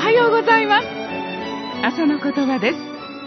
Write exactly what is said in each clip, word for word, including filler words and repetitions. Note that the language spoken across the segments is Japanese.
はようございます。朝の言葉です。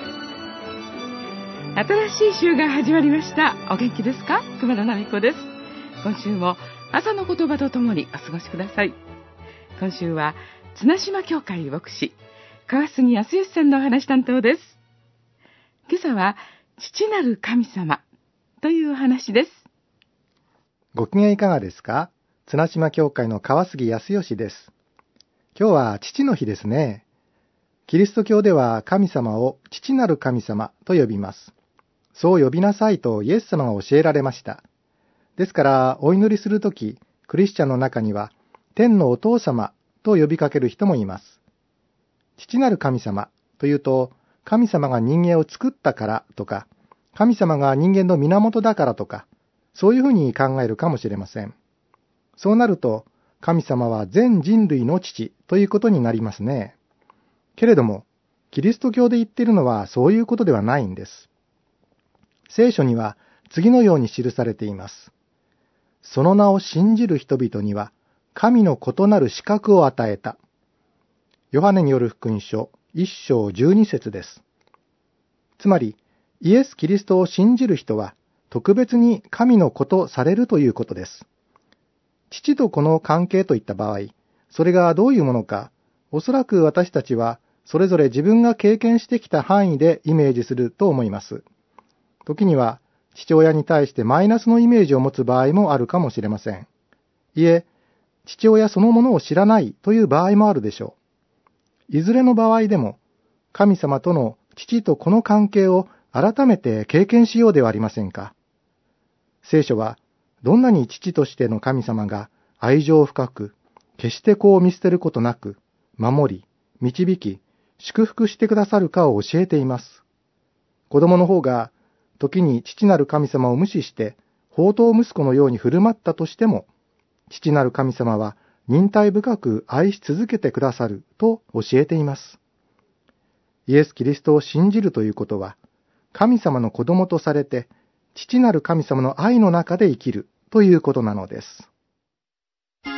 新しい週が始まりました。お元気ですか？熊田奈美子です。今週も朝の言葉とともにお過ごしください。今週は綱島教会牧師川杉康義さんのお話担当です。今朝は父なる神様というお話です。 ご機嫌いかがですか？綱島教会の川杉康義です。今日は父の日ですね。キリスト教では神様を父なる神様と呼びます。そう呼びなさいとイエス様が教えられました。ですからお祈りするとき、クリスチャンの中には天のお父様と呼びかける人もいます。父なる神様というと、神様が人間を作ったからとか、神様が人間の源だからとか、そういうふうに考えるかもしれません。そうなると、神様は全人類の父ということになりますね。けれども、キリスト教で言っているのはそういうことではないんです。聖書には次のように記されています。その名を信じる人々には、神の異なる資格を与えた。ヨハネによる福音書いっ章じゅうに節です。つまり、イエス・キリストを信じる人は、特別に神の子とされるということです。父と子の関係といった場合、それがどういうものか、おそらく私たちはそれぞれ自分が経験してきた範囲でイメージすると思います。時には父親に対してマイナスのイメージを持つ場合もあるかもしれません。いえ、父親そのものを知らないという場合もあるでしょう。いずれの場合でも、神様との父と子の関係を改めて経験しようではありませんか。聖書は、どんなに父としての神様が愛情深く、決して子を見捨てることなく、守り、導き、祝福してくださるかを教えています。子供の方が、時に父なる神様を無視して、放蕩息子のように振る舞ったとしても、父なる神様は忍耐深く愛し続けてくださると教えています。イエス・キリストを信じるということは、神様の子供とされて、父なる神様の愛の中で生きるということなのです。 今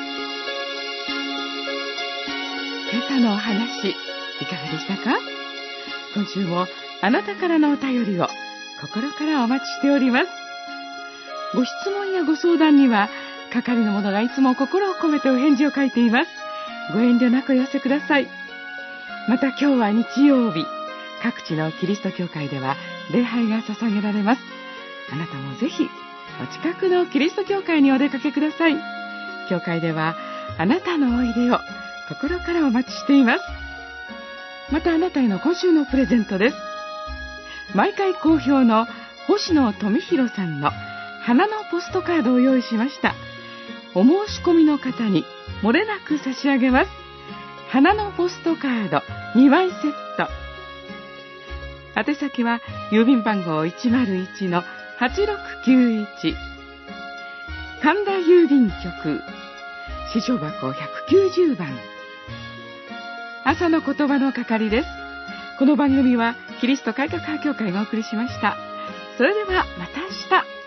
朝のお話、いかがでしたか？今週もあなたからのお便りを心からお待ちしております。ご質問やご相談には、係の者がいつも心を込めてお返事を書いています。ご遠慮なくお寄せください。また今日は日曜日、各地のキリスト教会では礼拝が捧げられます。あなたもぜひお近くのキリスト教会にお出かけください。教会ではあなたのおいでを心からお待ちしています。またあなたへの今週のプレゼントです。毎回好評の星野富弘さんの花のポストカードを用意しました。お申し込みの方に漏れなく差し上げます。花のポストカードにまいセット。宛先は郵便番号 いちまるいちのはちろくきゅういち、神田郵便局支所箱ひゃくきゅうじゅうばん。朝の言葉の係です。この番組はキリスト改革派教会がお送りしました。それではまた明日。